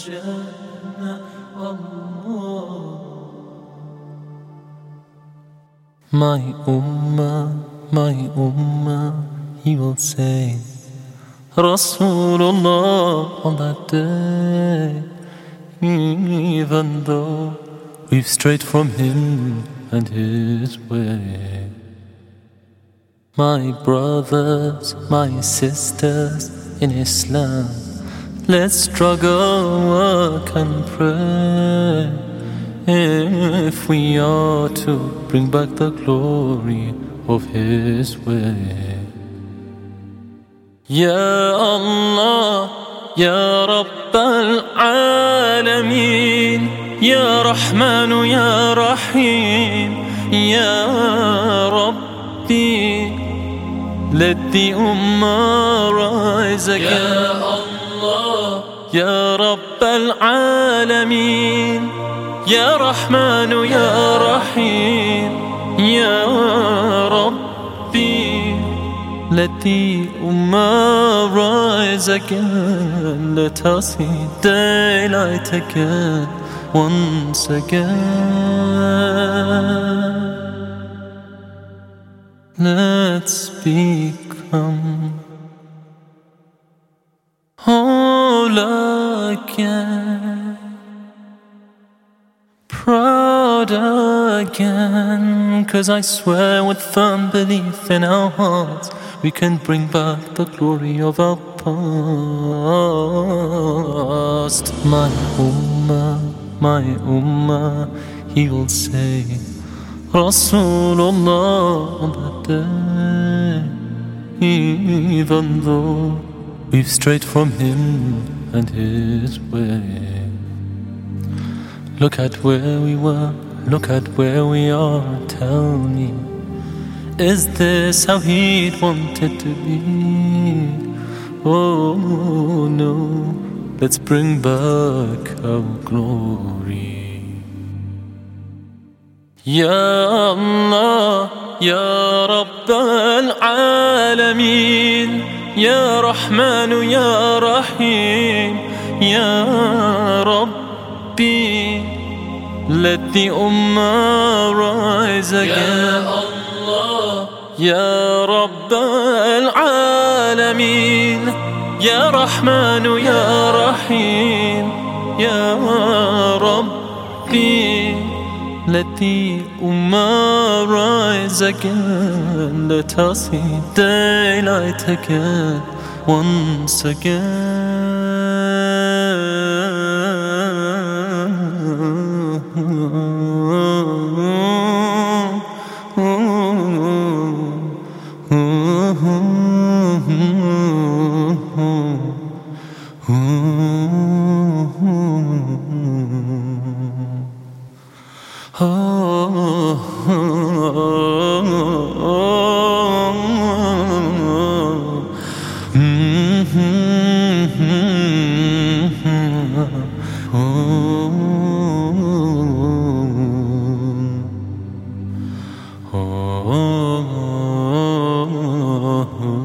Jannah, Allah. My ummah, he will say, Rasulullah on that day, even though we've strayed from him and his way. My brothers, my sisters in Islam, let's struggle, work and pray, if we are to bring back the glory of his way. Ya Allah, Ya Rabb al-Alameen, Ya Rahmanu, Ya Rahim, Ya Rabbi, let the Ummah rise again. Ya Allah, Ya Rabb al-Alameen, Ya Rahmanu, Ya Rahim, Ya Rabbi, let the Ummah rise again. Let us see daylight again, once again. Let's become whole again, proud again, 'cause I swear with firm belief in our hearts we can bring back the glory of our past. My ummah, he will say, Rasulullah on that day, even though we've strayed from him and his way. Look at where we were, look at where we are, tell me, is this how he'd want it to be? Oh no, let's bring back our glory. Ya Allah, Ya Rabb al-Alameen, Ya Rahmanu, Ya Rahim, Ya Rabbi, let the Ummah rise again. Ya Allah, Ya Rabb al-Alameen, Ya Rahmanu, Ya Rahim, Ya Rabbi, let the Ummah rise again. Let us see daylight again, once again. Oh